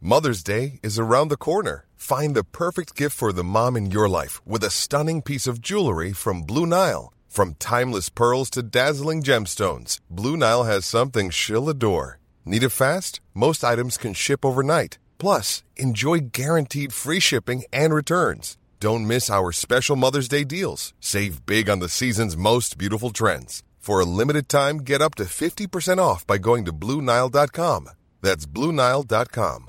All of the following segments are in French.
Mother's Day is around the corner. Find the perfect gift for the mom in your life with a stunning piece of jewelry from Blue Nile. From timeless pearls to dazzling gemstones, Blue Nile has something she'll adore. Need it fast? Most items can ship overnight. Plus, enjoy guaranteed free shipping and returns. Don't miss our special Mother's Day deals. Save big on the season's most beautiful trends. For a limited time, get up to 50% off by going to BlueNile.com. That's BlueNile.com.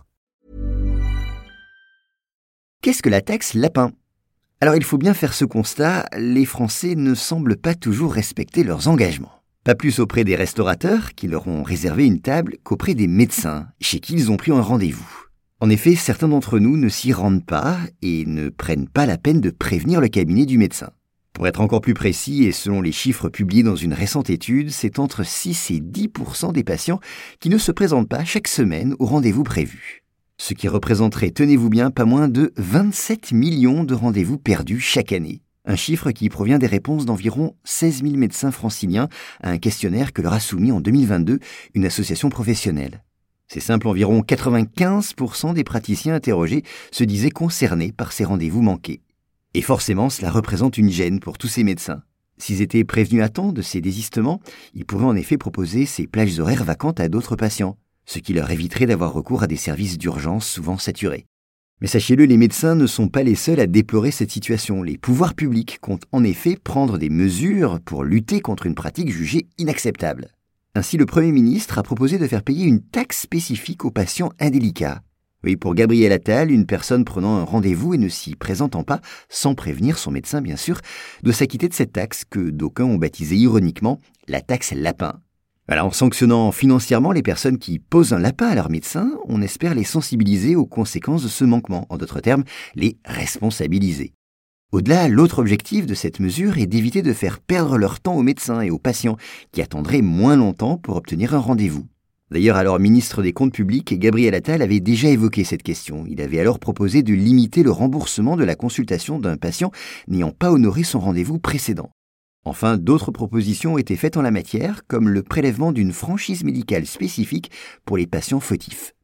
Qu'est-ce que la taxe lapin ? Alors il faut bien faire ce constat, les Français ne semblent pas toujours respecter leurs engagements. Pas plus auprès des restaurateurs qui leur ont réservé une table qu'auprès des médecins chez qui ils ont pris un rendez-vous. En effet, certains d'entre nous ne s'y rendent pas et ne prennent pas la peine de prévenir le cabinet du médecin. Pour être encore plus précis, et selon les chiffres publiés dans une récente étude, c'est entre 6 et 10% des patients qui ne se présentent pas chaque semaine au rendez-vous prévu. Ce qui représenterait, tenez-vous bien, pas moins de 27 millions de rendez-vous perdus chaque année. Un chiffre qui provient des réponses d'environ 16 000 médecins franciliens à un questionnaire que leur a soumis en 2022 une association professionnelle. C'est simple, environ 95% des praticiens interrogés se disaient concernés par ces rendez-vous manqués. Et forcément, cela représente une gêne pour tous ces médecins. S'ils étaient prévenus à temps de ces désistements, ils pourraient en effet proposer ces plages horaires vacantes à d'autres patients, ce qui leur éviterait d'avoir recours à des services d'urgence souvent saturés. Mais sachez-le, les médecins ne sont pas les seuls à déplorer cette situation. Les pouvoirs publics comptent en effet prendre des mesures pour lutter contre une pratique jugée inacceptable. Ainsi, le Premier ministre a proposé de faire payer une taxe spécifique aux patients indélicats. Oui, pour Gabriel Attal, une personne prenant un rendez-vous et ne s'y présentant pas, sans prévenir son médecin bien sûr, doit s'acquitter de cette taxe que d'aucuns ont baptisée ironiquement la taxe lapin. Voilà, en sanctionnant financièrement les personnes qui posent un lapin à leur médecin, on espère les sensibiliser aux conséquences de ce manquement, en d'autres termes, les responsabiliser. Au-delà, l'autre objectif de cette mesure est d'éviter de faire perdre leur temps aux médecins et aux patients qui attendraient moins longtemps pour obtenir un rendez-vous. D'ailleurs, alors ministre des Comptes publics, Gabriel Attal avait déjà évoqué cette question. Il avait alors proposé de limiter le remboursement de la consultation d'un patient n'ayant pas honoré son rendez-vous précédent. Enfin, d'autres propositions ont été faites en la matière, comme le prélèvement d'une franchise médicale spécifique pour les patients fautifs.